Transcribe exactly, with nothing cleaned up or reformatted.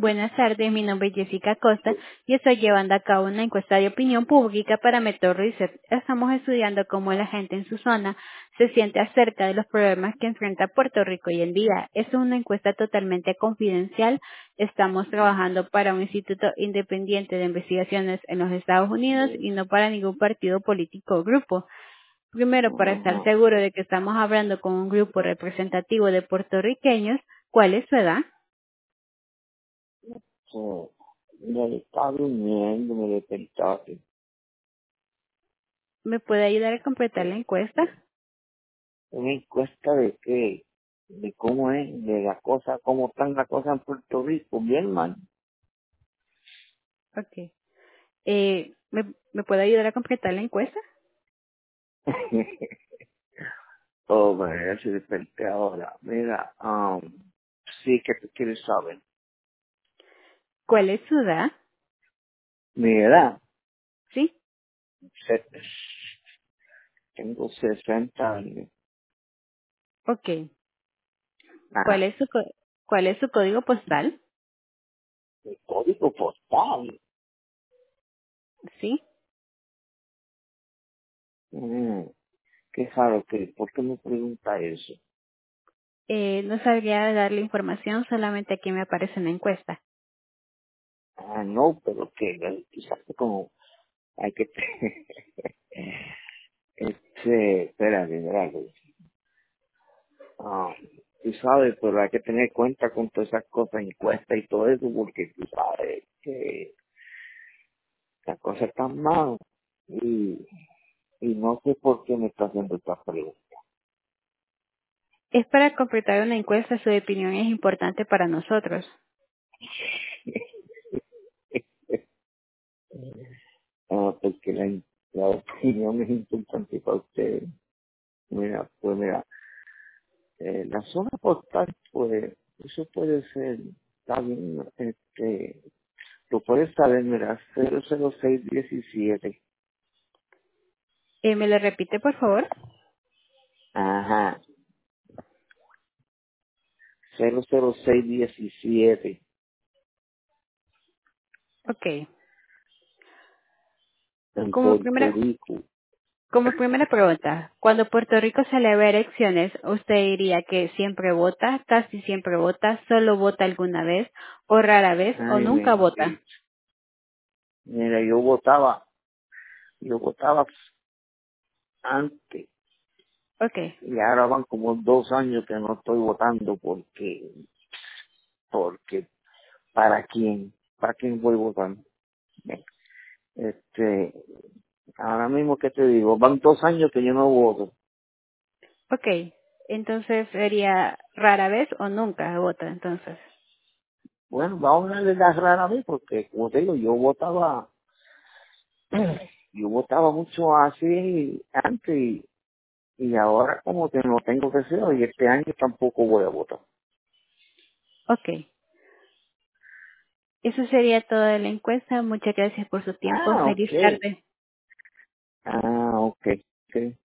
Buenas tardes, mi nombre es Jessica Costa y estoy llevando a cabo una encuesta de opinión pública para Metro Research. Estamos estudiando cómo la gente en su zona se siente acerca de los problemas que enfrenta Puerto Rico hoy en día. Es una encuesta totalmente confidencial. Estamos trabajando para un instituto independiente de investigaciones en los Estados Unidos y no para ningún partido político o grupo. Primero, para estar Ajá. seguro de que estamos hablando con un grupo representativo de puertorriqueños, ¿cuál es su edad? Sí. Me está durmiendo, me despertaste. ¿Me puede ayudar a completar la encuesta? Una encuesta de qué, de cómo es, de la cosa, cómo están las cosas en Puerto Rico, bien mal. Ok. Eh, ¿me, ¿Me puede ayudar a completar la encuesta? Oh, me se desperté ahora. Mira, um, sí que tú quieres saber. ¿Cuál es su edad? Mi edad, ¿Sí? se- tengo sesenta años. Ok. ¿Cuál Ajá. es su, co- ¿Cuál es su código postal? El código postal. ¿Sí? Mm, qué raro que, ¿por qué me pregunta eso? Eh, no sabría darle información, solamente aquí me aparece en la encuesta. Ah, no, pero que eh, quizás como hay que este, espérate, espérate. Ah, tú sabes, pero hay que tener cuenta con todas esas cosas, encuestas y todo eso, porque tú sabes que las cosas están mal y, y no sé por qué me está haciendo esta pregunta. Es para completar una encuesta, su opinión es importante para nosotros. Ah, porque la, la opinión es importante para ustedes. Mira, pues mira, eh, la zona postal, pues, eso puede ser, está bien, este, lo puedes saber, mira, cero cero seis diecisiete. Eh, ¿Me lo repite, por favor? Ajá, cero cero seis diecisiete Ok. en Como Puerto primera, Rico. Como primera pregunta, cuando Puerto Rico celebra elecciones, ¿usted diría que siempre vota, casi siempre vota, solo vota alguna vez, o rara vez, o Ay, nunca vota? bendito. Mira, yo votaba, yo votaba antes Ok. y ahora van como dos años que no estoy votando porque, porque, ¿para quién? ¿Para quién voy a votar? Este, ahora mismo que te digo, van dos años que yo no voto. Ok, entonces sería rara vez o nunca vota, entonces. Bueno, vamos a darle la rara vez porque, como te digo, yo votaba, yo votaba mucho así antes y, y ahora como que no tengo deseo y este año tampoco voy a votar. Ok, eso sería toda la encuesta. Muchas gracias por su tiempo. Ah, Feliz ok. tarde. Ah, ok. Ok.